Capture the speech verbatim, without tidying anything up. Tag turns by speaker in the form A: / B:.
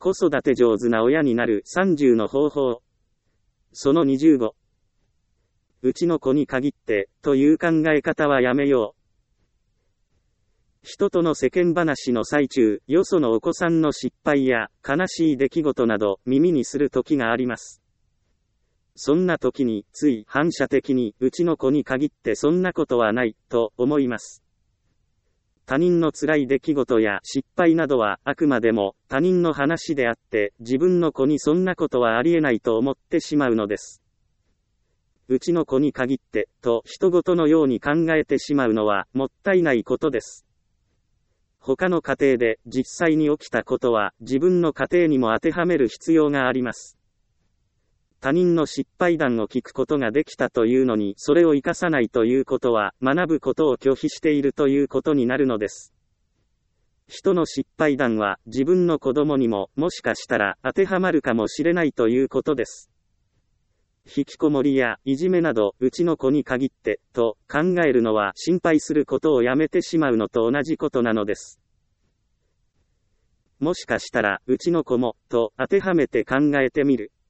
A: 子育て上手な親になるさんじゅうの方法。そのにじゅうご。うちの子に限って、という考え方はやめよう。人との世間話の最中、よそのお子さんの失敗や悲しい出来事など耳にする時があります。そんな時につい反射的にうちの子に限ってそんなことはないと思います。他人の辛い出来事や失敗などはあくまでも他人の話であって自分の子にそんなことはありえないと思ってしまうのです。うちの子に限ってと人事のように考えてしまうのはもったいないことです。他の家庭で実際に起きたことは自分の家庭にも当てはめる必要があります。他人の失敗談を聞くことができたというのにそれを生かさないということは学ぶことを拒否しているということになるのです。人の失敗談は自分の子供にももしかしたら当てはまるかもしれないということです。引きこもりやいじめなどうちの子に限ってと考えるのは心配することをやめてしまうのと同じことなのです。もしかしたらうちの子もと当てはめて考えてみる。